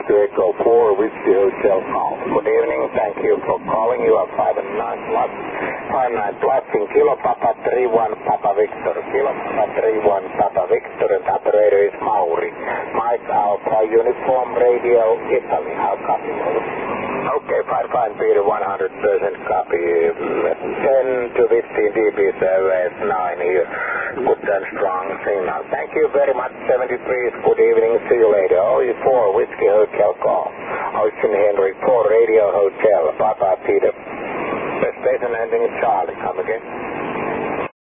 Oscar Echo 4, Whiskey Hotel call. Good evening. Thank you for calling. You are 59 plus in Kilo Papa 31 Papa Victor. Kilo Papa 31 Papa Victor, and operator is Mauri. Mike Alpha, Uniform Radio, Italy. How copy? Okay, fine, Peter, 100% copy. 10 to 15 dB, S9 here. Good and strong signal. Thank you very much, 73. Good evening. See you later. OE4, Whiskey Hotel call. Ocean Henry 4, Radio Hotel. Papa Peter. The station ending Charlie. Come again.